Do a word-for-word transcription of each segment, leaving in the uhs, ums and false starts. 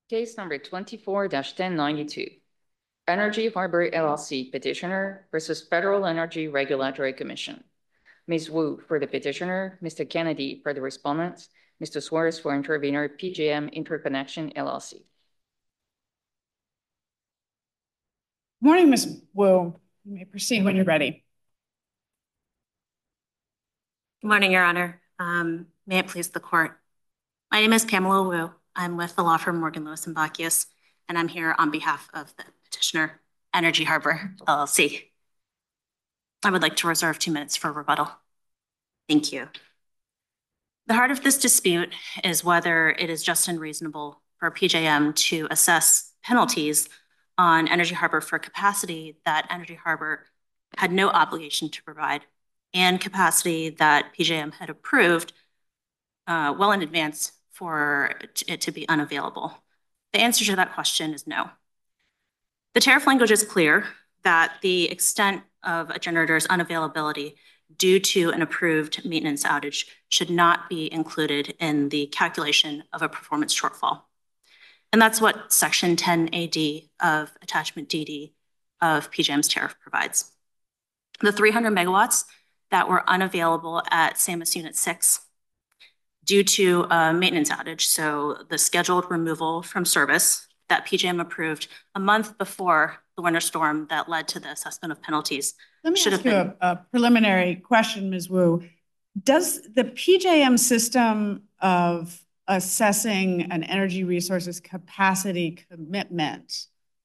Case number twenty-four ten ninety-two. Energy Harbor L L C petitioner versus Federal Energy Regulatory Commission. Miz Wu for the petitioner, Mister Kennedy for the respondent, Mister Suarez for intervener, P J M Interconnection L L C. Morning, Miz Wu. You may proceed when you're ready. Good morning, Your Honor. Um, may it please the court. My name is Pamela Wu. I'm with the law firm Morgan, Lewis and Bacchius, and I'm here on behalf of the petitioner, Energy Harbor L L C. I would like to reserve two minutes for rebuttal. Thank you. The heart of this dispute is whether it is just and reasonable for P J M to assess penalties on Energy Harbor for capacity that Energy Harbor had no obligation to provide and capacity that P J M had approved uh, well in advance for it to be unavailable. The answer to that question is no. The tariff language is clear that the extent of a generator's unavailability due to an approved maintenance outage should not be included in the calculation of a performance shortfall. And that's what Section ten A D of Attachment D D of P J M's tariff provides. The three hundred megawatts that were unavailable at SAMIS Unit six due to a maintenance outage, so the scheduled removal from service that P J M approved a month before the winter storm that led to the assessment of penalties. Let me ask you a, a preliminary question, Miz Wu. Does the P J M system of assessing an energy resources capacity commitment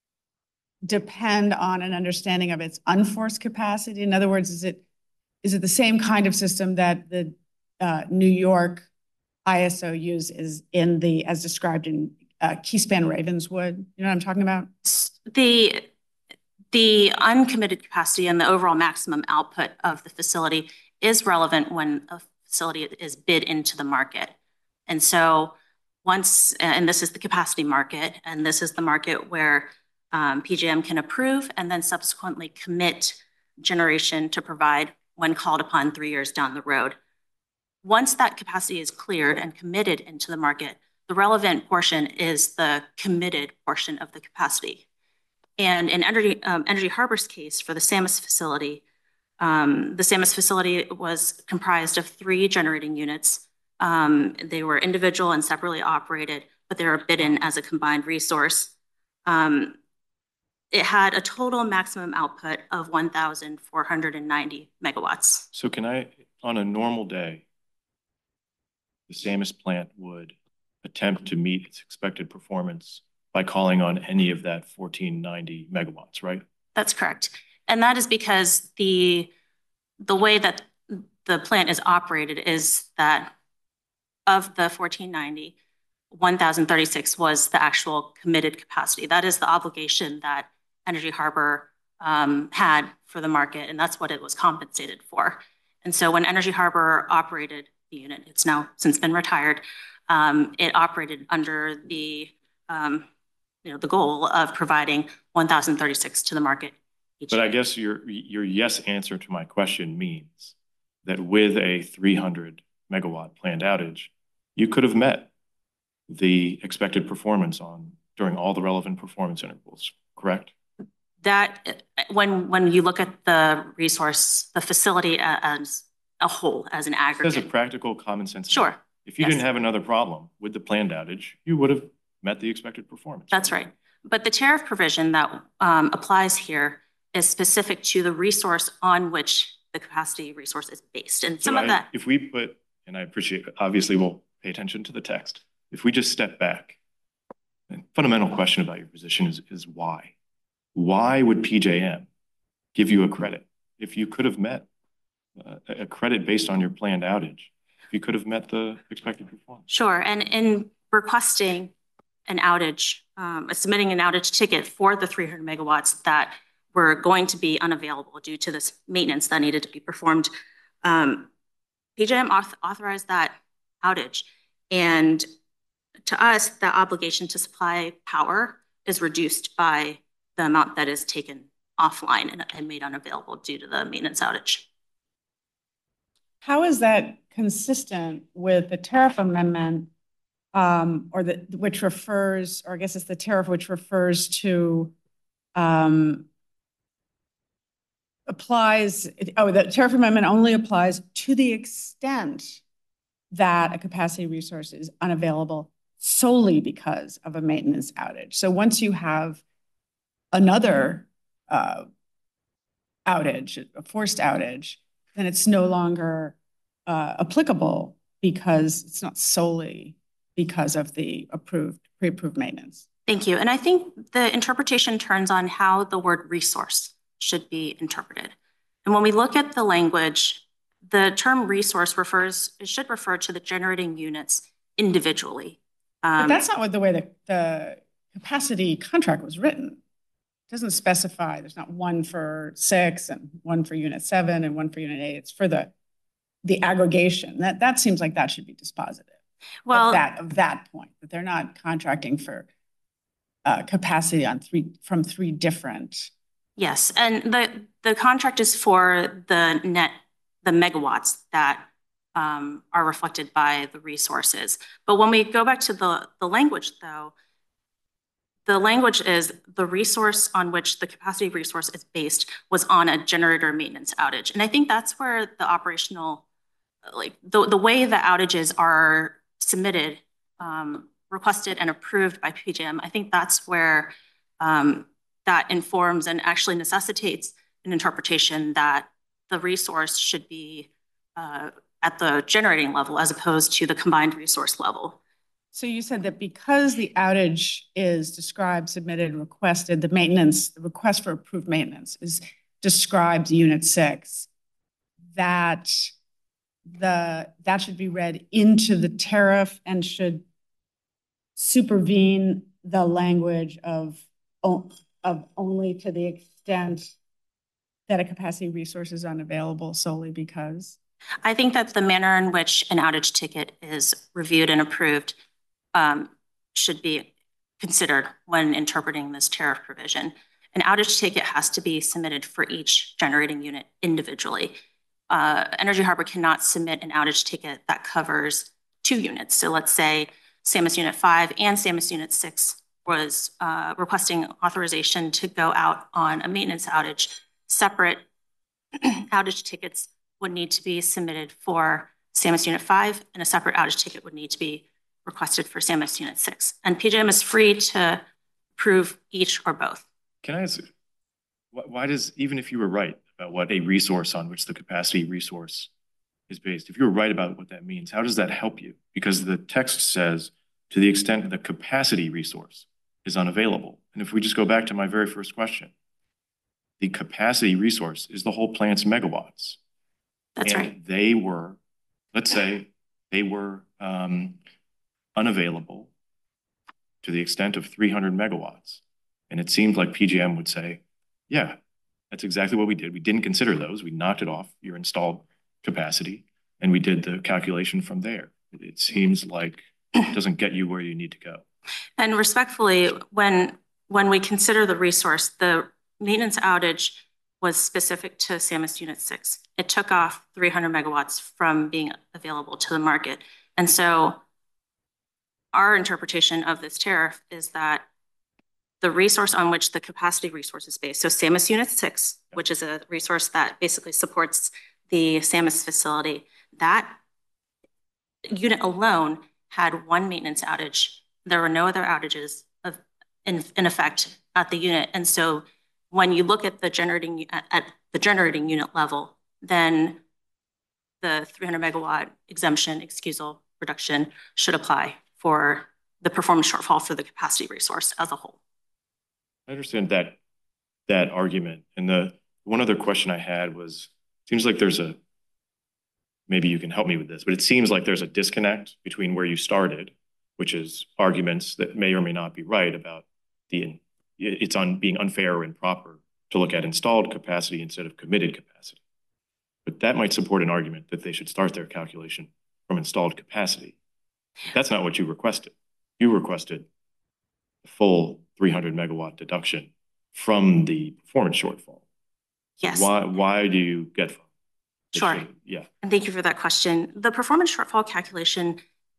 depend on an understanding of its unforced capacity? In other words, is it is it the same kind of system that the uh, New York I S O uses in the, as described in uh, Keyspan Ravenswood? You know what I'm talking about? The The uncommitted capacity and the overall maximum output of the facility is relevant when a facility is bid into the market. And so once, and this is the capacity market, and this is the market where um, P J M can approve and then subsequently commit generation to provide when called upon three years down the road. Once that capacity is cleared and committed into the market, the relevant portion is the committed portion of the capacity. And in Energy, um, Energy Harbor's case for the SAMIS facility, um, the SAMIS facility was comprised of three generating units. Um, they were individual and separately operated, but they were bidden as a combined resource. Um, it had a total maximum output of one thousand four hundred ninety megawatts. So can I, on a normal day, the SAMIS plant would attempt to meet its expected performance by calling on any of that fourteen ninety megawatts, right? That's correct. And that is because the, the way that the plant is operated is that of the fourteen ninety, one thousand thirty-six was the actual committed capacity. That is the obligation that Energy Harbor um, had for the market, and that's what it was compensated for. And so when Energy Harbor operated the unit, it's now since been retired, um, it operated under the um, you know, the goal of providing one thousand thirty-six to the market each But year. I guess your, your yes answer to my question means that with a three hundred megawatt planned outage, you could have met the expected performance on during all the relevant performance intervals, correct? That, when, when you look at the resource, the facility as a whole, as an aggregate. As a practical common sense. Sure. If you yes. didn't have another problem with the planned outage, you would have met the expected performance. That's right. But the tariff provision that um, applies here is specific to the resource on which the capacity resource is based. And some so of I, that. If we put, and I appreciate it, obviously we'll pay attention to the text. If we just step back, the fundamental question about your position is, is why? Why would P J M give you a credit if you could have met uh, a credit based on your planned outage? If you could have met the expected performance? Sure. And in requesting an outage, um, submitting an outage ticket for the three hundred megawatts that were going to be unavailable due to this maintenance that needed to be performed, um, P J M auth authorized that outage. And to us, the obligation to supply power is reduced by the amount that is taken offline and, and made unavailable due to the maintenance outage. How is that consistent with the tariff amendment um, or the, which refers, or I guess it's the tariff which refers to, um, applies, oh, the tariff amendment only applies to the extent that a capacity resource is unavailable solely because of a maintenance outage. So once you have another uh, outage, a forced outage, then it's no longer uh, applicable because it's not solely because of the approved, pre-approved maintenance. Thank you. And I think the interpretation turns on how the word resource should be interpreted. And when we look at the language, the term resource refers, it should refer to the generating units individually. Um, but that's not what the way the, the capacity contract was written. It doesn't specify, there's not one for six and one for unit seven and one for unit eight. It's for the, the aggregation. That, that seems like that should be dispositive. Well, of that, of that point, that they're not contracting for uh, capacity on three, from three different. Yes, and the, the contract is for the net, the megawatts that um, are reflected by the resources. But when we go back to the, the language though, the language is the resource on which the capacity resource is based was on a generator maintenance outage. And I think that's where the operational, like the, the way the outages are submitted, um, requested and approved by P J M, I think that's where um, that informs and actually necessitates an interpretation that the resource should be uh, at the generating level as opposed to the combined resource level. So you said that because the outage is described, submitted, requested, the maintenance, the request for approved maintenance is described unit six, that the that should be read into the tariff and should supervene the language of, of only to the extent that a capacity resource is unavailable solely because? I think that the manner in which an outage ticket is reviewed and approved um, should be considered when interpreting this tariff provision. An outage ticket has to be submitted for each generating unit individually. Uh, Energy Harbor cannot submit an outage ticket that covers two units. So let's say SAMUS Unit five and SAMUS Unit six was uh, requesting authorization to go out on a maintenance outage. Separate outage tickets would need to be submitted for SAMUS Unit five, and a separate outage ticket would need to be requested for SAMUS Unit six. And P J M is free to approve each or both. Can I ask, why does, even if you were right about what a resource on which the capacity resource is based, if you were right about what that means, how does that help you? Because the text says, to the extent the capacity resource is unavailable. And if we just go back to my very first question, the capacity resource is the whole plant's megawatts. That's and right. They were, let's say, they were um, unavailable to the extent of three hundred megawatts. And it seemed like P J M would say, yeah, that's exactly what we did. We didn't consider those. We knocked it off your installed capacity, and we did the calculation from there. It seems like it doesn't get you where you need to go. And respectfully, when, when we consider the resource, the maintenance outage was specific to SAMUS Unit six. It took off three hundred megawatts from being available to the market. And so our interpretation of this tariff is that the resource on which the capacity resource is based, so SAMUS Unit six, which is a resource that basically supports the SAMUS facility, that unit alone had one maintenance outage. There were no other outages of, in, in effect at the unit. And so when you look at the generating at, at the generating unit level, then the three hundred megawatt exemption excusal reduction should apply for the performance shortfall for the capacity resource as a whole. I understand that that argument. And the one other question I had was, seems like there's a, maybe you can help me with this, but it seems like there's a disconnect between where you started, which is arguments that may or may not be right about the, it's on being unfair or improper to look at installed capacity instead of committed capacity. But that might support an argument that they should start their calculation from installed capacity. That's not what you requested. You requested a full three hundred megawatt deduction from the performance shortfall. So Yes. Why, why do you get from? Sure. Yeah. And thank you for that question. The performance shortfall calculation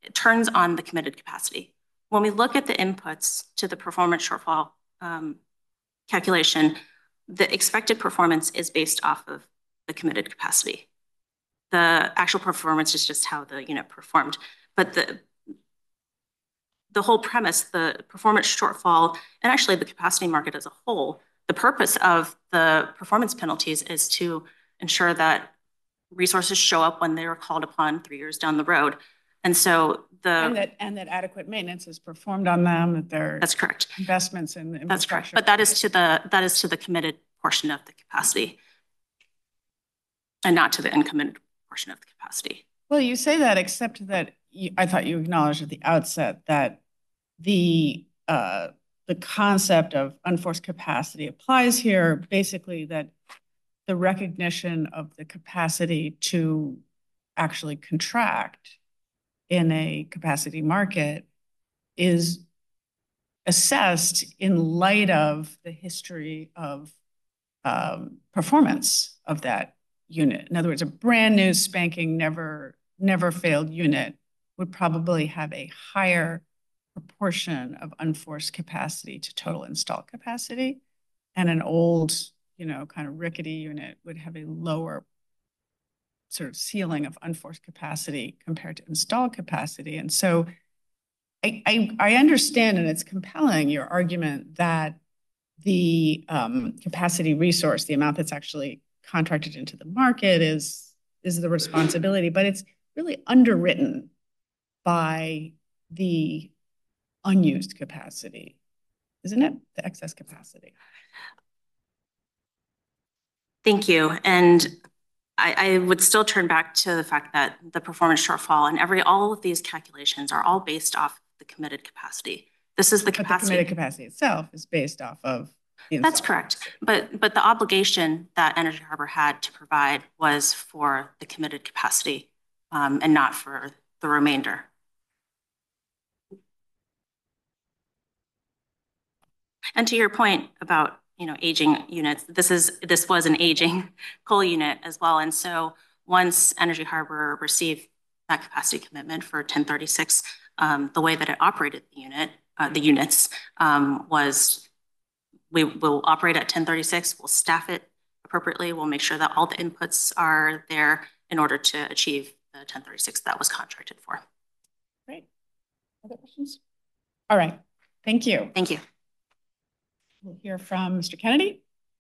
it turns on the committed capacity. When we look at the inputs to the performance shortfall um, calculation, the expected performance is based off of the committed capacity. The actual performance is just how the unit performed. But the, the whole premise, the performance shortfall, and actually the capacity market as a whole, the purpose of the performance penalties is to ensure that resources show up when they are called upon three years down the road. And so the and that and that adequate maintenance is performed on them, that there that's correct. Investments in infrastructure. That's correct. But that is to the that is to the committed portion of the capacity, and not to the uncommitted portion of the capacity. Well, you say that, except that you, I thought you acknowledged at the outset that the uh, the concept of unforced capacity applies here. Basically, that the recognition of the capacity to actually contract in a capacity market is assessed in light of the history of um, performance of that unit. In other words, a brand new spanking never never failed unit would probably have a higher proportion of unforced capacity to total installed capacity, and an old, you know, kind of rickety unit would have a lower sort of ceiling of unforced capacity compared to installed capacity. And so I, I, I understand, and it's compelling, your argument that the um, capacity resource, the amount that's actually contracted into the market, is, is the responsibility, but it's really underwritten by the unused capacity, isn't it? The excess capacity. Thank you. And I, I would still turn back to the fact that the performance shortfall and every all of these calculations are all based off the committed capacity. This is the but capacity. The committed capacity itself is based off of the That's correct. Capacity. But but the obligation that Energy Harbor had to provide was for the committed capacity um, and not for the remainder. And to your point about, you know, aging units, this is this was an aging coal unit as well. And so once Energy Harbor received that capacity commitment for ten thirty-six, um, the way that it operated the unit, uh, the units um, was we will operate at ten thirty-six, we'll staff it appropriately, we'll make sure that all the inputs are there in order to achieve the ten thirty-six that was contracted for. Great. Other questions? All right. Thank you. Thank you. We'll hear from Mister Kennedy.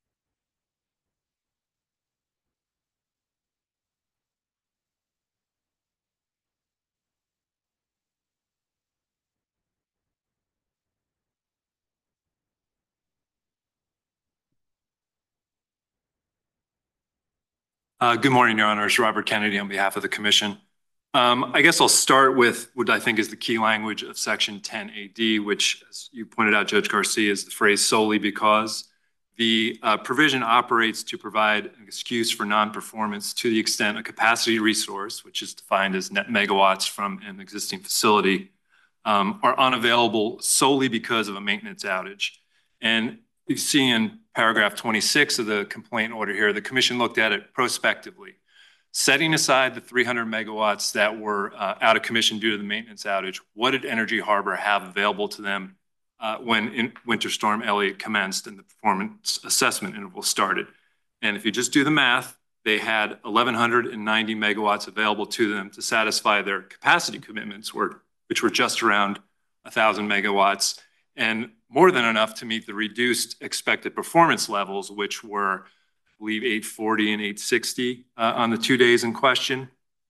Uh, good morning, Your Honors. Robert Kennedy on behalf of the Commission. Um, I guess I'll start with what I think is the key language of Section ten A D, which, as you pointed out, Judge Garcia, is the phrase solely because. The uh, provision operates to provide an excuse for non-performance to the extent a capacity resource, which is defined as net megawatts from an existing facility, um, are unavailable solely because of a maintenance outage. And you see in paragraph twenty-six of the complaint order here, the Commission looked at it prospectively. Setting aside the three hundred megawatts that were uh, out of commission due to the maintenance outage, what did Energy Harbor have available to them uh, when in Winter Storm Elliott commenced and the performance assessment interval started? And if you just do the math, they had eleven ninety megawatts available to them to satisfy their capacity commitments, which were just around one thousand megawatts, and more than enough to meet the reduced expected performance levels, which were, I believe, eight forty and eight sixty uh, on the two days in question.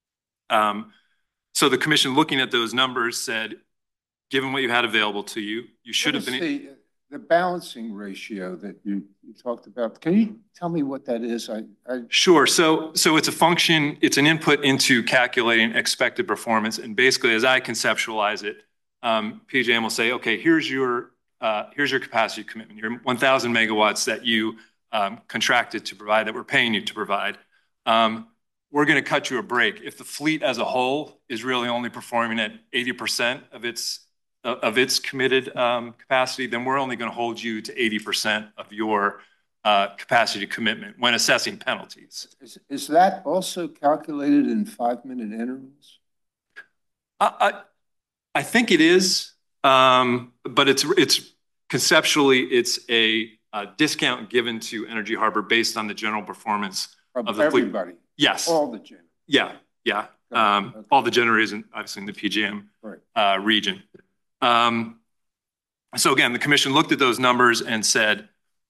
Um, so the Commission, looking at those numbers, said, given what you had available to you, you should have been... The, the balancing ratio that you, you talked about, can you tell me what that is? I, I... Sure. So, so it's a function, it's an input into calculating expected performance. And basically, as I conceptualize it, um, P J M will say, okay, here's your Uh, here's your capacity commitment, your one thousand megawatts that you um, contracted to provide, that we're paying you to provide. Um, we're going to cut you a break. If the fleet as a whole is really only performing at eighty percent of its, uh, of its committed um, capacity, then we're only going to hold you to eighty percent of your uh, capacity commitment when assessing penalties. Is, is that also calculated in five-minute intervals? Uh, I, I think it is, um, but it's it's conceptually it's a, a discount given to Energy Harbor based on the general performance From of the fleet. everybody, Yes. all the generators. Yeah. Yeah. Got it. Um, Okay. all the generators, in, obviously in the P J M Right. uh, region. Um, so again, the commission looked at those numbers and said,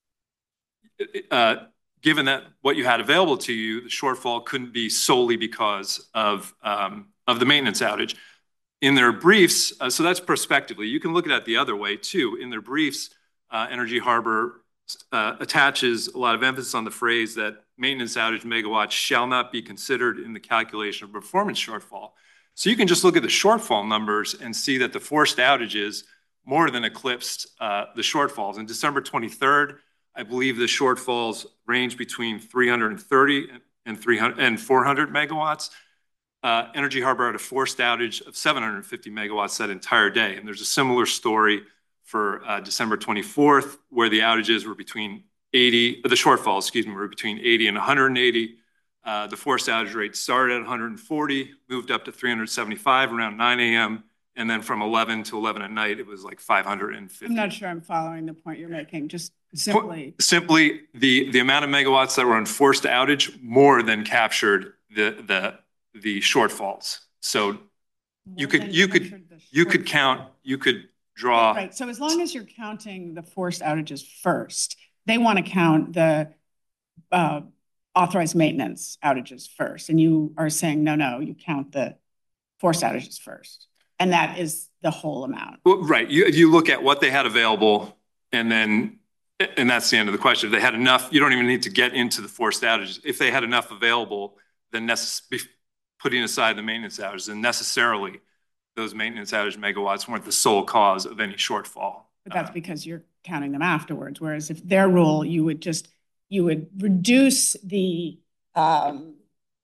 uh, given that what you had available to you, the shortfall couldn't be solely because of um, of the maintenance outage. In their briefs, uh, so that's prospectively. You can look at it the other way too. In their briefs, uh, Energy Harbor uh, attaches a lot of emphasis on the phrase that maintenance outage megawatts shall not be considered in the calculation of performance shortfall. So you can just look at the shortfall numbers and see that the forced outages more than eclipsed uh, the shortfalls. In December twenty-third, I believe the shortfalls range between three hundred thirty and three hundred and four hundred megawatts. Uh, Energy Harbor had a forced outage of seven hundred fifty megawatts that entire day. And there's a similar story for uh, December twenty-fourth, where the outages were between eighty, the shortfalls, excuse me, were between eighty and one hundred eighty. Uh, the forced outage rate started at one hundred forty, moved up to three hundred seventy-five around nine A M And then from eleven to eleven at night, it was like five hundred fifty. I'm not sure I'm following the point you're making, just simply. Simply, the, the amount of megawatts that were on forced outage more than captured the, the, the shortfalls. So you could, you could, you could count, you could draw. Right, so as long as you're counting the forced outages first, they want to count the uh, authorized maintenance outages first. And you are saying, no, no, you count the forced outages first. And that is the whole amount. Well, right, you, you look at what they had available and then, and that's the end of the question. If they had enough, you don't even need to get into the forced outages. If they had enough available, then necessarily putting aside the maintenance outages, and necessarily those maintenance outage megawatts weren't the sole cause of any shortfall. But that's because you're counting them afterwards. Whereas if their rule, you would just, you would reduce the um,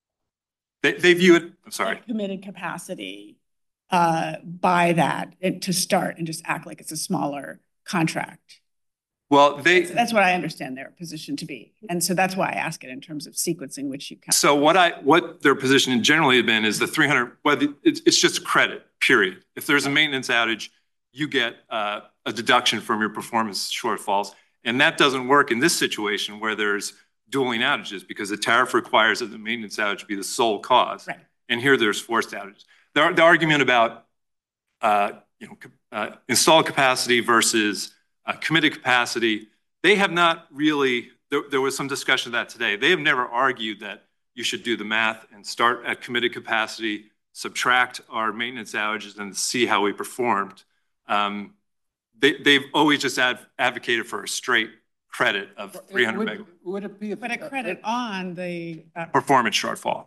They, they view it, I'm sorry. committed capacity uh, by that and to start and just act like it's a smaller contract. Well, they. That's, that's what I understand their position to be. And so that's why I ask it in terms of sequencing which you count. So what I, what their position generally had been is the three hundred, well, it's, it's just a credit, period. If there's a maintenance outage, you get uh, a deduction from your performance shortfalls. And that doesn't work in this situation where there's dueling outages because the tariff requires that the maintenance outage be the sole cause. Right. And here there's forced outages. The, the argument about uh, you know, uh, installed capacity versus uh, committed capacity, they have not really, there, there was some discussion of that today. They have never argued that you should do the math and start at committed capacity, subtract our maintenance outages and see how we performed. Um, they, they've always just ad, advocated for a straight credit of three hundred megawatts. Would it be? But a credit on the uh, Performance shortfall.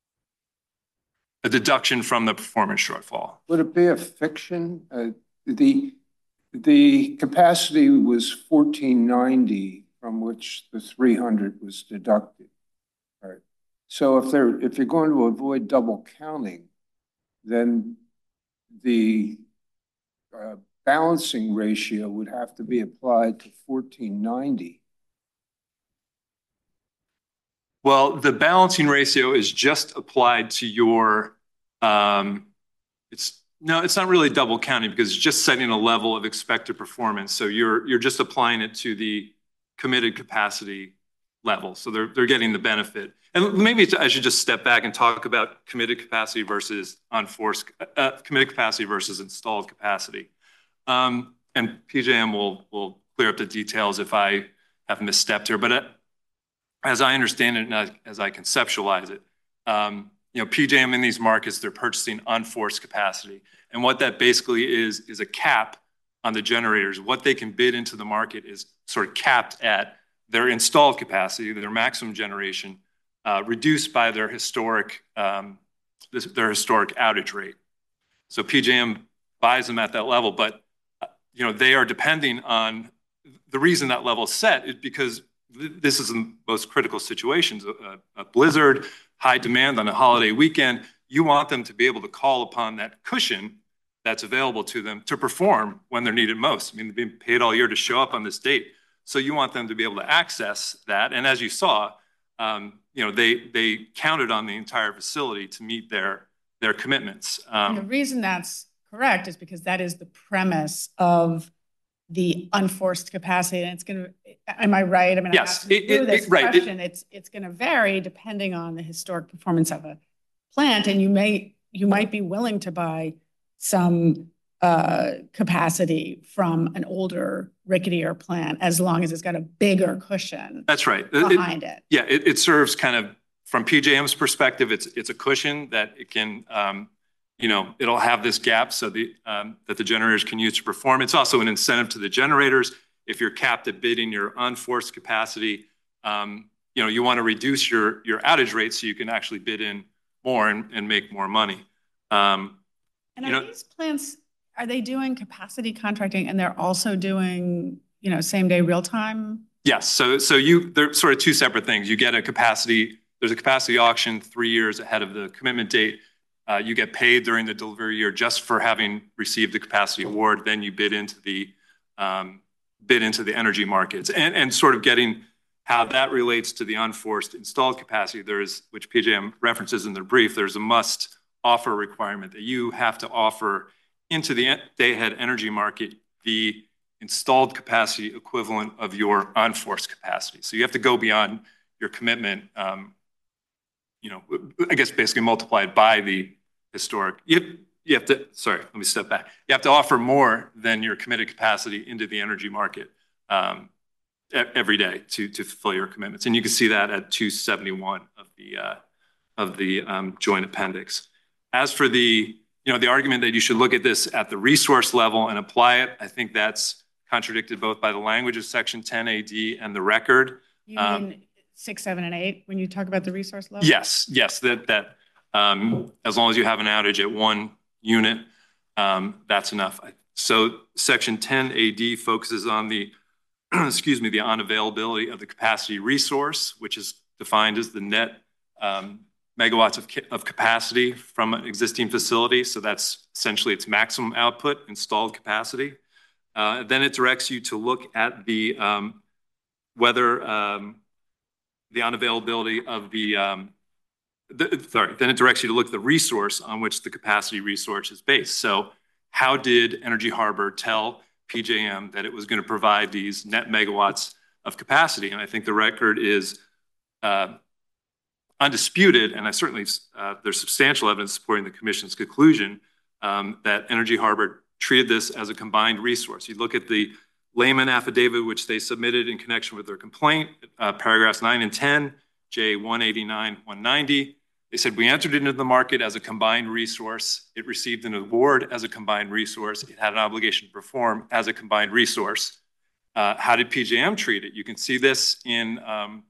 A deduction from the performance shortfall. Would it be a fiction? Uh, the, the capacity was fourteen ninety from which the three hundred was deducted. Right. So if they're, if you're going to avoid double counting, then the uh, balancing ratio would have to be applied to fourteen ninety. Well, the balancing ratio is just applied to your, um, it's, no, it's not really double counting because it's just setting a level of expected performance. So you're, you're just applying it to the committed capacity level. So they're, they're getting the benefit. And maybe I should just step back and talk about committed capacity versus unforced, uh, committed capacity versus installed capacity. Um, and P J M will, will clear up the details if I have misstepped here. But uh, as I understand it and as I conceptualize it, um, you know, P J M in these markets, they're purchasing unforced capacity. And what that basically is, is a cap on the generators. What they can bid into the market is sort of capped at their installed capacity, their maximum generation, uh, reduced by their historic, um, this, their historic outage rate. So P J M buys them at that level, but uh, you know, they are depending on, the reason that level is set is because this is the most critical situations, a, a blizzard, high demand on a holiday weekend. You want them to be able to call upon that cushion that's available to them to perform when they're needed most. I mean, they've been paid all year to show up on this date. So you want them to be able to access that. And as you saw, um, you know, they, they counted on the entire facility to meet their, their commitments. Um, And the reason that's correct is because that is the premise of the unforced capacity. And it's going to, am I right? I mean, Yes, I it- it- this it- right, it- question, it's, it's going to vary depending on the historic performance of a plant. And you may, you might be willing to buy some uh, capacity from an older, ricketier plant as long as it's got a bigger cushion That's right. It- it- behind it. Yeah, it, it serves kind of, from P J M's perspective, it's, it's a cushion that it can, um, you know, it'll have this gap so the, um, that the generators can use to perform. It's also an incentive to the generators. If you're capped at bidding your unforced capacity, um, you know, you want to reduce your, your outage rate so you can actually bid in more and, and make more money. Um, And you are know- these plants, are they doing capacity contracting and they're also doing, you know, same day real time? Yes, so, so you, they're sort of two separate things. You get a capacity, there's a capacity auction three years ahead of the commitment date. Uh, you get paid during the delivery year just for having received the capacity award. Then you bid into the um, bid into the energy markets, and and sort of getting how that relates to the unforced installed capacity. There is, which P J M references in their brief, there's a must offer requirement that you have to offer into the day-ahead energy market the installed capacity equivalent of your unforced capacity. So you have to go beyond your commitment. Um, you know, I guess basically multiplied by the historic. You, you have to, sorry, let me step back. You have to offer more than your committed capacity into the energy market um, every day to, to fulfill your commitments. And you can see that at two seventy-one of the, uh, of the um, joint appendix. As for the, you know, the argument that you should look at this at the resource level and apply it, I think that's contradicted both by the language of section ten A D and the record. You mean um, six, seven, and eight when you talk about the resource level? Yes, yes, that, that um, as long as you have an outage at one unit, um, that's enough. So section ten A D focuses on the, excuse me, the unavailability of the capacity resource, which is defined as the net um, megawatts of, ca of capacity from an existing facility. So that's essentially its maximum output, installed capacity. Uh, then it directs you to look at the um, whether um, the unavailability of the, um, the, sorry, then it directs you to look at the resource on which the capacity resource is based. So how did Energy Harbor tell P J M that it was going to provide these net megawatts of capacity? And I think the record is uh, undisputed, and I certainly, uh, there's substantial evidence supporting the commission's conclusion um, that Energy Harbor treated this as a combined resource. You look at the layman affidavit, which they submitted in connection with their complaint, uh, paragraphs nine and ten, J one eighty-nine, one ninety. They said, we entered into the market as a combined resource. It received an award as a combined resource. It had an obligation to perform as a combined resource. Uh, how did P J M treat it? You can see this in um,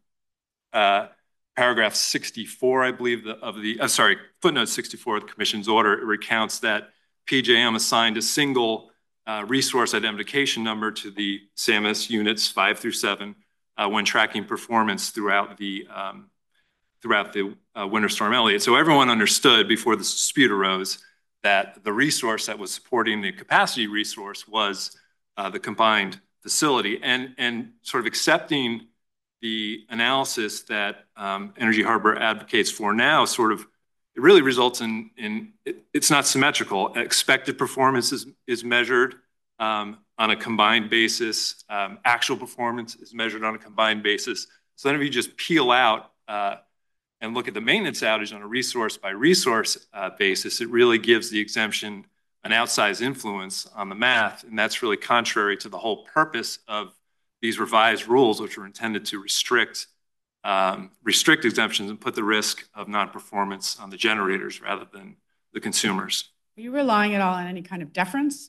uh, paragraph sixty-four, I believe, the, of the, uh, sorry, footnote sixty-four of the commission's order. It recounts that P J M assigned a single Uh, resource identification number to the SAMIS units five through seven uh, when tracking performance throughout the um, throughout the uh, Winter Storm Elliott. So everyone understood before this dispute arose that the resource that was supporting the capacity resource was uh, the combined facility, and and sort of accepting the analysis that um, Energy Harbor advocates for now sort of. It really results in, in it, it's not symmetrical. Expected performance is, is measured um, on a combined basis. Um, actual performance is measured on a combined basis. So then if you just peel out uh, and look at the maintenance outage on a resource by resource uh, basis, it really gives the exemption an outsized influence on the math. And that's really contrary to the whole purpose of these revised rules, which are intended to restrict Um, restrict exemptions and put the risk of non-performance on the generators rather than the consumers. Are you relying at all on any kind of deference?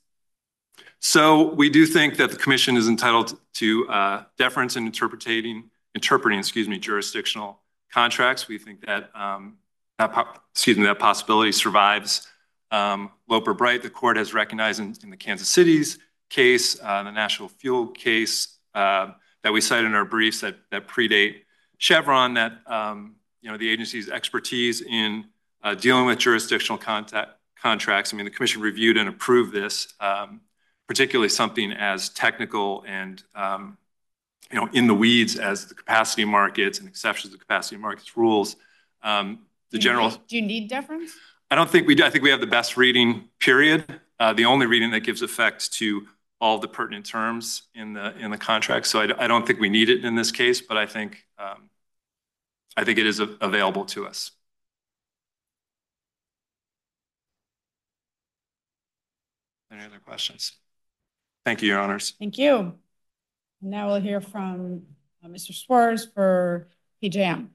So we do think that the commission is entitled to uh, deference in interpreting, interpreting, excuse me, jurisdictional contracts. We think that, um, that excuse me, that possibility survives um, Loper Bright. The court has recognized in, in the Kansas City's case, uh, the National Fuel case uh, that we cite in our briefs that, that predate Chevron, that um, you know, the agency's expertise in uh, dealing with jurisdictional contact, contracts. I mean, the commission reviewed and approved this, um, particularly something as technical and um, you know, in the weeds as the capacity markets and exceptions to capacity markets rules. Um, the do general. Need, do you need deference? I don't think we do. I think we have the best reading, period. uh, the only reading that gives effect to all the pertinent terms in the in the contract. So I, I don't think we need it in this case, but I think um, I think it is a, available to us. Any other questions? Thank you, Your Honors. Thank you. Now we'll hear from uh, Mister Swears for P J M.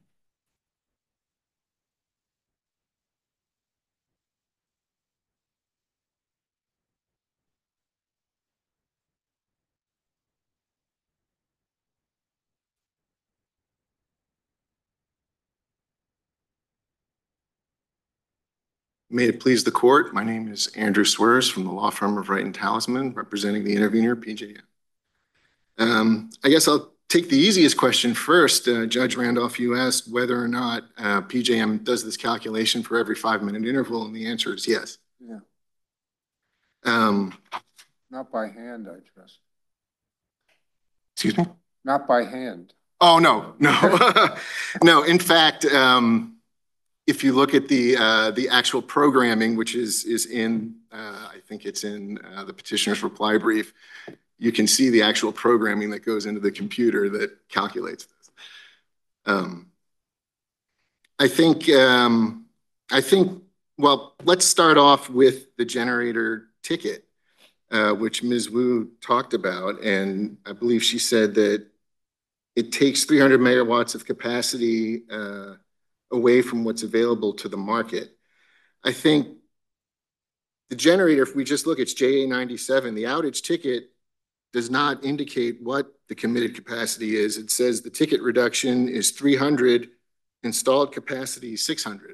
May it please the court, my name is Andrew Swears from the law firm of Wright and Talisman, representing the intervener, P J M. Um, I guess I'll take the easiest question first. Uh, Judge Randolph, you asked whether or not uh, P J M does this calculation for every five-minute interval, and the answer is yes. Yeah. Um, Not by hand, I trust. excuse me? Not by hand. Oh, no, no. No, in fact, um, if you look at the uh, the actual programming, which is is in, uh, I think it's in uh, the petitioner's reply brief, you can see the actual programming that goes into the computer that calculates this. Um, I think um, I think well, let's start off with the generator ticket, uh, which Miz Wu talked about, and I believe she said that it takes three hundred megawatts of capacity Uh, away from what's available to the market. I think the generator, if we just look, it's J A ninety-seven, the outage ticket does not indicate what the committed capacity is. It says the ticket reduction is three hundred, installed capacity six hundred.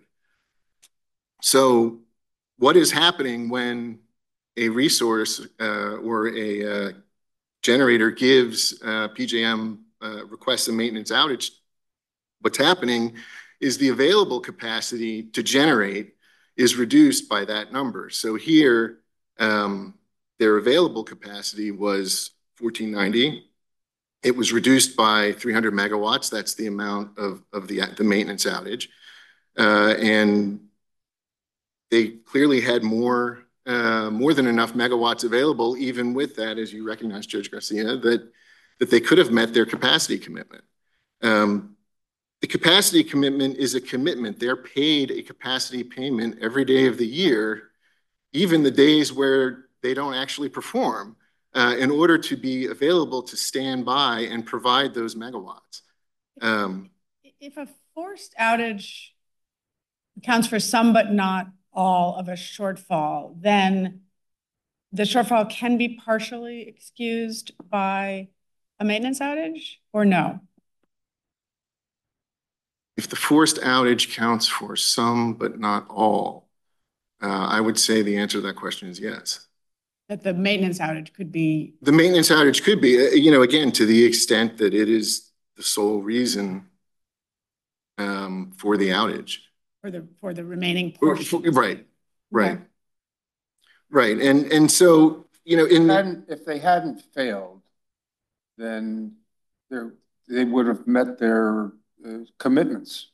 So what is happening when a resource uh, or a uh, generator gives uh, P J M uh, requests a maintenance outage? What's happening is the available capacity to generate is reduced by that number. So here, um, their available capacity was fourteen ninety. It was reduced by three hundred megawatts. That's the amount of, of the, the maintenance outage. Uh, and they clearly had more, uh, more than enough megawatts available, even with that, as you recognize, Judge Garcia, that, that they could have met their capacity commitment. Um, The capacity commitment is a commitment. They're paid a capacity payment every day of the year, even the days where they don't actually perform, uh, in order to be available to stand by and provide those megawatts. Um, If a forced outage accounts for some but not all of a shortfall, then the shortfall can be partially excused by a maintenance outage, or no? If the forced outage counts for some but not all, uh, I would say the answer to that question is yes. That the maintenance outage could be. The maintenance outage could be, uh, you know, again, to the extent that it is the sole reason um, for the outage. For the, for the remaining For- portion. for- Right, right, Okay. right. And, and so, you know, in, Hadn't- If they hadn't failed, then they're, they would have met their uh, commitments.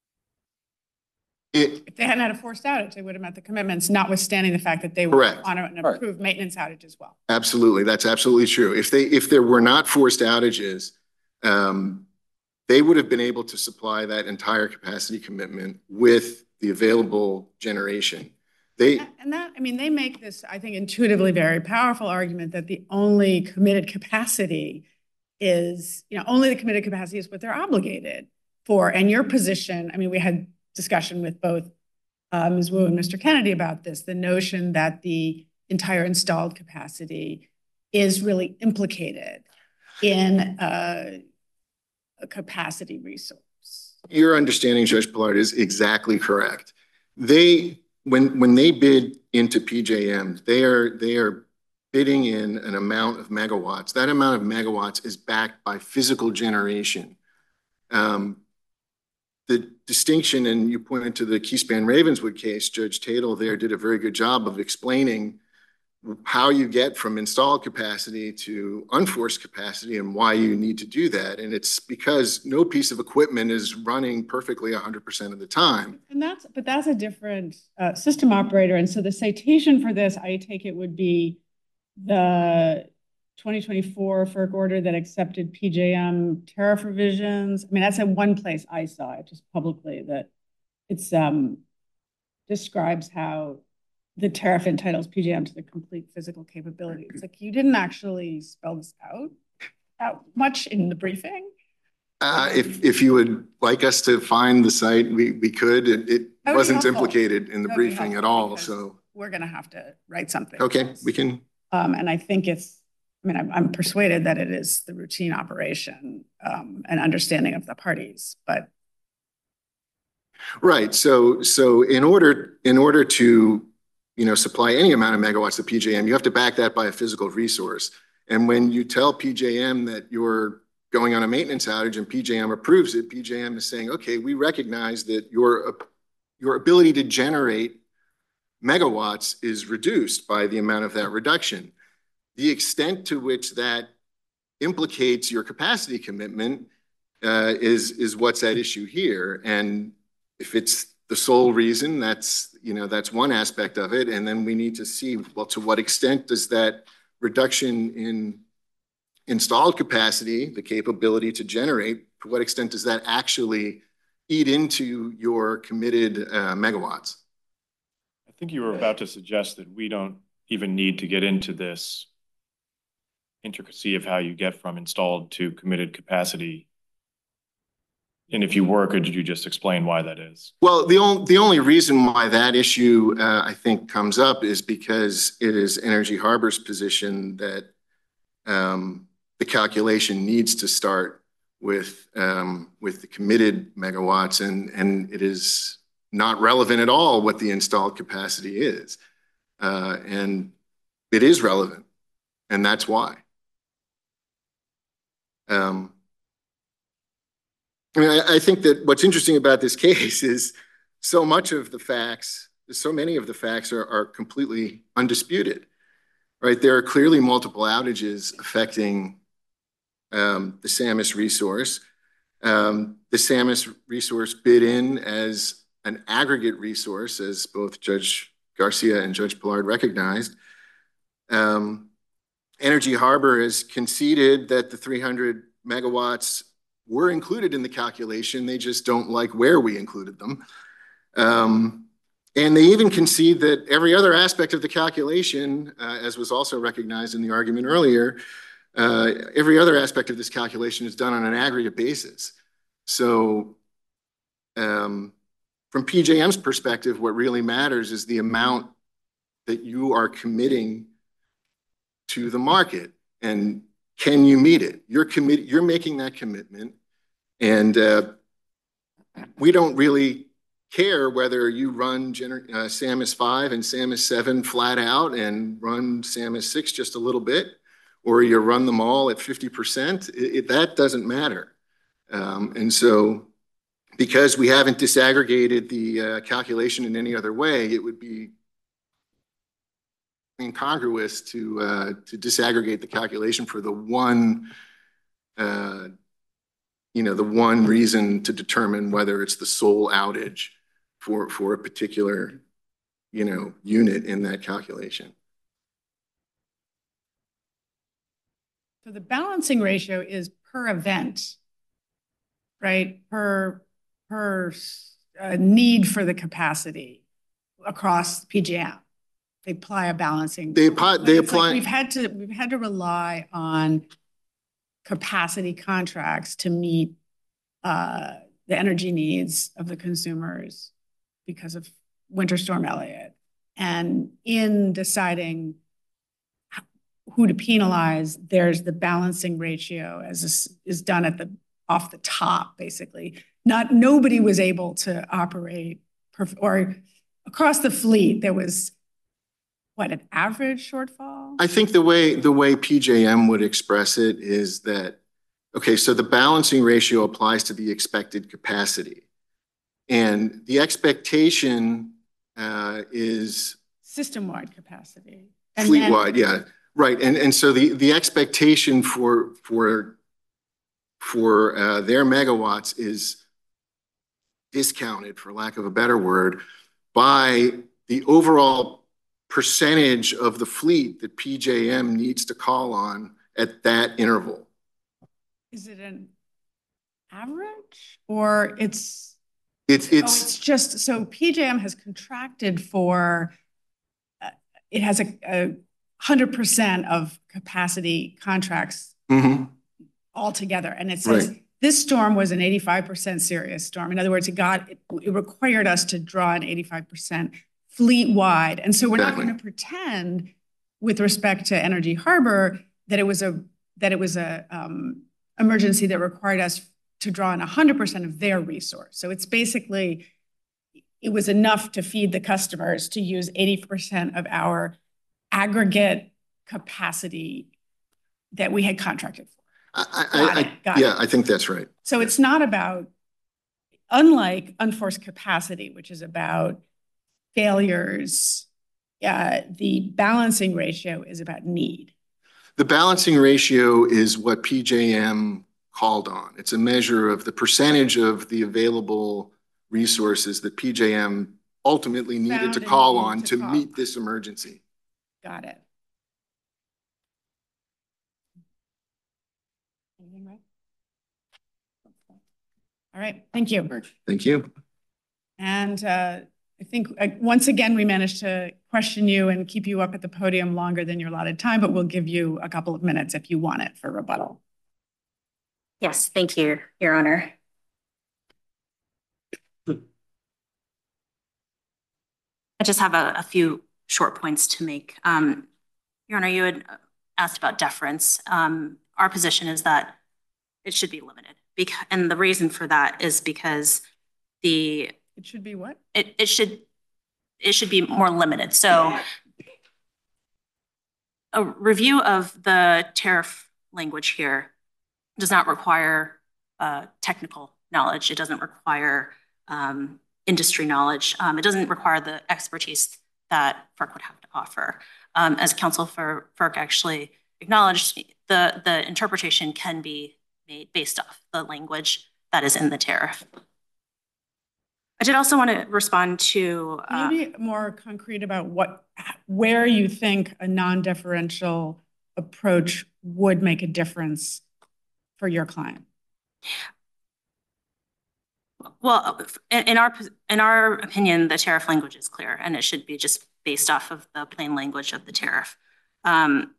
it, If they hadn't had a forced outage, they would have met the commitments, notwithstanding the fact that they were Correct. on an Right. approved maintenance outage as well. absolutely, that's absolutely true. If they, if there were not forced outages, um, they would have been able to supply that entire capacity commitment with the available generation. They, And that, I mean, they make this, I think, intuitively very powerful argument that the only committed capacity is, you know, only the committed capacity is what they're obligated for. And your position, I mean, we had discussion with both uh, Miz Wu and Mister Kennedy about this, the notion that the entire installed capacity is really implicated in uh, a capacity resource. your understanding, Judge Pillard, is exactly correct. They, when, when they bid into P J M, they are, they are bidding in an amount of megawatts. That amount of megawatts is backed by physical generation. Um, the distinction, and you pointed to the Keyspan Ravenswood case, Judge Tatel there did a very good job of explaining how you get from installed capacity to unforced capacity and why you need to do that. And it's because no piece of equipment is running perfectly one hundred percent of the time. And that's, but that's a different uh, system operator. And so the citation for this, I take it, would be the twenty twenty-four FERC order that accepted P J M tariff revisions. I mean, that's in one place I saw it just publicly, that it's um, describes how the tariff entitles P J M to the complete physical capability. It's like, you didn't actually spell this out that much in the briefing. Uh, if, if you would like us to find the site, we, we could. It, it wasn't implicated in the briefing at all, so. We're gonna have to write something. Okay, we can. Um, and I think it's, I mean, I'm, I'm persuaded that it is the routine operation um, and understanding of the parties, but. Right, so, so in order, in order to, you know, supply any amount of megawatts to P J M, you have to back that by a physical resource. And when you tell P J M that you're going on a maintenance outage and P J M approves it, P J M is saying, okay, we recognize that your, your ability to generate megawatts is reduced by the amount of that reduction. The extent to which that implicates your capacity commitment uh, is, is what's at issue here. And if it's the sole reason, that's, you know, that's one aspect of it. And then we need to see, well, to what extent does that reduction in installed capacity, the capability to generate, to what extent does that actually eat into your committed uh, megawatts? I think you were about to suggest that we don't even need to get into this intricacy of how you get from installed to committed capacity. And if you were, could you just explain why that is? Well, the only, the only reason why that issue, uh, I think, comes up is because it is Energy Harbor's position that um, the calculation needs to start with, um, with the committed megawatts, and, and it is not relevant at all what the installed capacity is. Uh, and it is relevant, and that's why. Um, I mean, I, I think that what's interesting about this case is so much of the facts, so many of the facts are, are completely undisputed, right? There are clearly multiple outages affecting um, the Samus resource. Um, the Samus resource bid in as an aggregate resource, as both Judge Garcia and Judge Pillard recognized. Um, Energy Harbor has conceded that the three hundred megawatts were included in the calculation. They just don't like where we included them. Um, and they even concede that every other aspect of the calculation, uh, as was also recognized in the argument earlier, uh, every other aspect of this calculation is done on an aggregate basis. So um, from P J M's perspective, what really matters is the amount that you are committing to the market, and can you meet it? You're committed, you're making that commitment, and uh, we don't really care whether you run gener uh, SAMIS five and SAMIS seven flat out and run SAMIS six just a little bit, or you run them all at fifty percent. It, it, that doesn't matter. Um, and so because we haven't disaggregated the uh, calculation in any other way, it would be incongruous to uh, to disaggregate the calculation for the one, uh, you know, the one reason to determine whether it's the sole outage for for a particular, you know, unit in that calculation. So the balancing ratio is per event, right? Per per uh, need for the capacity across P J M. They apply a balancing. They apply. They apply. Like we've had to. We've had to rely on capacity contracts to meet uh, the energy needs of the consumers because of Winter Storm Elliott, and in deciding who to penalize, there's the balancing ratio as is, is done at the off the top, basically. Not nobody was able to operate or across the fleet. There was. What, an average shortfall? I think the way the way P J M would express it is that, okay, so the balancing ratio applies to the expected capacity. And the expectation uh, is... System-wide capacity. And Fleet then- wide, yeah, right. And, and so the, the expectation for, for, for uh, their megawatts is discounted, for lack of a better word, by the overall percentage of the fleet that P J M needs to call on at that interval. Is it an average or it's? It's, Oh, it's, it's just, so P J M has contracted for, uh, it has a, a hundred percent of capacity contracts mhm, altogether. And it says, Right. this storm was an eighty-five percent serious storm. In other words, it got, it, it required us to draw an eighty-five percent fleet wide. And so we're Exactly. not going to pretend with respect to Energy Harbor that it was a, that it was a, um, emergency that required us to draw on one hundred percent of their resource. So it's basically, it was enough to feed the customers to use eighty percent of our aggregate capacity that we had contracted for. I, Got I, it, I, got yeah, it. I think that's right. So it's not about, unlike unforced capacity, which is about failures, uh, the balancing ratio is about need. The balancing ratio is what P J M called on. It's a measure of the percentage of the available resources that P J M ultimately needed Found to and call needed on to to call. meet this emergency. Got it. Anything right? All right, thank you. Thank you. And uh, I think, uh, once again, we managed to question you and keep you up at the podium longer than your allotted time, but we'll give you a couple of minutes if you want it for rebuttal. Yes, thank you, Your Honor. I just have a, a few short points to make. Um, Your Honor, you had asked about deference. Um, our position is that it should be limited. Bec- and the reason for that is because the It should be what? it, it should it should be more limited. So a review of the tariff language here does not require uh, technical knowledge. It doesn't require um, industry knowledge. Um, it doesn't require the expertise that FERC would have to offer. Um, as counsel for FERC actually acknowledged, the, the interpretation can be made based off the language that is in the tariff. I did also want to respond to- Can you be more concrete about what, where you think a non-deferential approach would make a difference for your client? Well, in, in our in our opinion, the tariff language is clear, and it should be just based off of the plain language of the tariff. Um,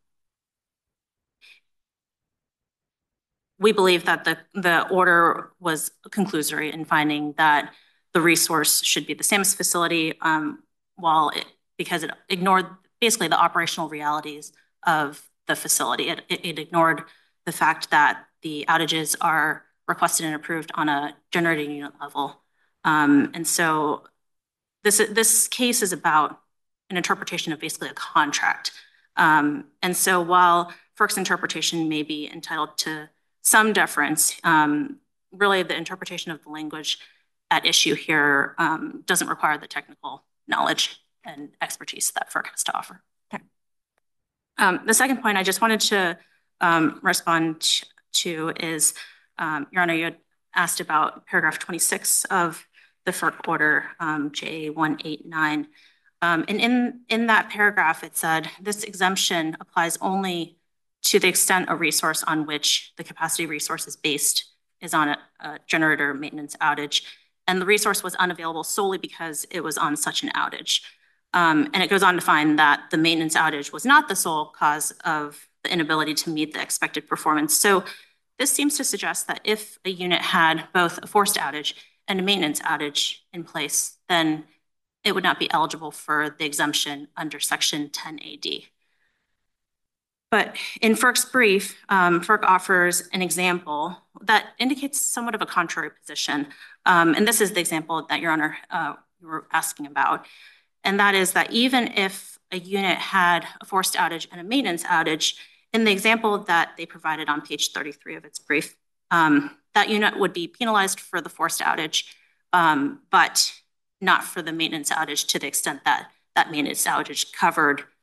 we believe that the the order was conclusory in finding that the resource should be the same as facility, um, while it because it ignored basically the operational realities of the facility. It, it, it ignored the fact that the outages are requested and approved on a generating unit level. Um, and so this, this case is about an interpretation of basically a contract. Um, and so while FERC's interpretation may be entitled to some deference, um, really the interpretation of the language at issue here um, doesn't require the technical knowledge and expertise that FERC has to offer. Okay. Um, the second point I just wanted to um, respond to is, um, Your Honor, you had asked about paragraph twenty-six of the FERC order, um, J one eighty-nine. Um, and in, in that paragraph, it said, this exemption applies only to the extent a resource on which the capacity resource is based is on a, a generator maintenance outage. And the resource was unavailable solely because it was on such an outage. Um, and it goes on to find that the maintenance outage was not the sole cause of the inability to meet the expected performance. So this seems to suggest that if a unit had both a forced outage and a maintenance outage in place, then it would not be eligible for the exemption under section ten A D. But in FERC's brief, um, FERC offers an example that indicates somewhat of a contrary position. Um, and this is the example that Your Honor, uh, you were asking about. And that is that even if a unit had a forced outage and a maintenance outage, in the example that they provided on page thirty-three of its brief, um, that unit would be penalized for the forced outage, um, but not for the maintenance outage to the extent that that maintenance outage covered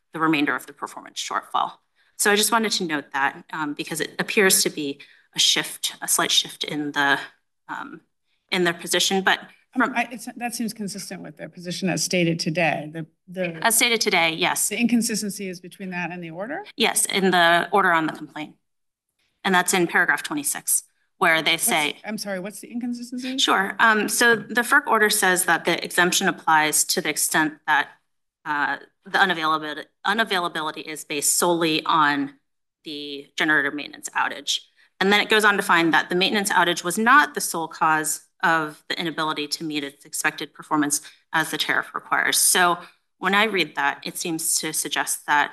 the remainder of the performance shortfall. So I just wanted to note that um, because it appears to be a shift, a slight shift in the um, in their position, but Um, I, it's, that seems consistent with their position as stated today. The, the, as stated today, yes, the inconsistency is between that and the order? yes, in the order on the complaint. And that's in paragraph twenty-six, where they say, What's, I'm sorry, what's the inconsistency? sure. Um, so the FERC order says that the exemption applies to the extent that uh, the unavailability, unavailability is based solely on the generator maintenance outage. And then it goes on to find that the maintenance outage was not the sole cause of the inability to meet its expected performance as the tariff requires. So when I read that, it seems to suggest that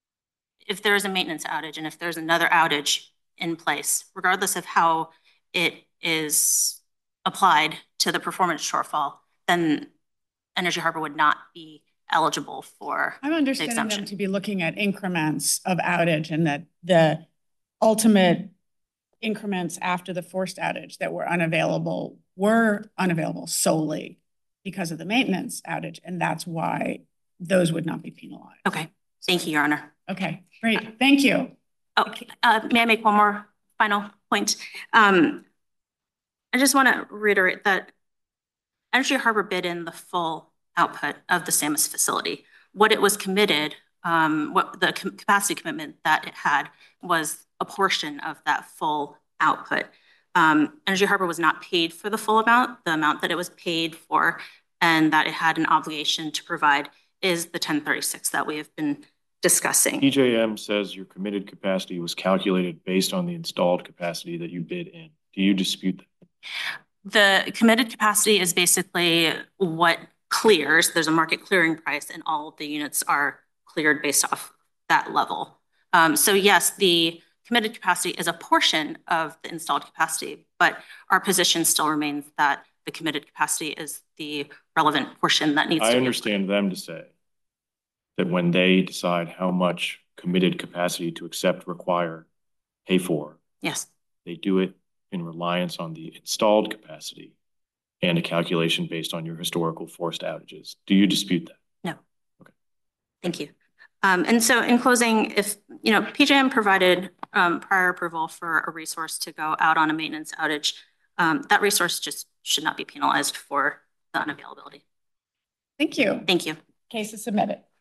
if there is a maintenance outage and if there's another outage in place, regardless of how it is applied to the performance shortfall, then Energy Harbor would not be eligible for I'm the understanding them exemption. to be looking at increments of outage and that the ultimate increments after the forced outage that were unavailable were unavailable solely because of the maintenance outage. And that's why those would not be penalized. Okay, thank you, Your Honor. Okay, great. Thank you. Oh, uh, may I make one more final point? Um, I just want to reiterate that Energy Harbor bid in the full output of the Samus facility. What it was committed, um, what the capacity commitment that it had was a portion of that full output. Um, Energy Harbor was not paid for the full amount. The amount that it was paid for and that it had an obligation to provide is the ten thirty-six that we have been discussing. P J M says your committed capacity was calculated based on the installed capacity that you bid in. Do you dispute that? The committed capacity is basically what clears. There's a market clearing price and all of the units are cleared based off that level. Um, so yes, the committed capacity is a portion of the installed capacity, but our position still remains that the committed capacity is the relevant portion that needs to be. I understand them to say that when they decide how much committed capacity to accept, require, pay for, yes, they do it in reliance on the installed capacity and a calculation based on your historical forced outages. Do you dispute that? No. Okay. Thank you. Um, and so in closing, if, you know, P J M provided um, prior approval for a resource to go out on a maintenance outage, um, that resource just should not be penalized for the unavailability. Thank you. Thank you. Case is submitted.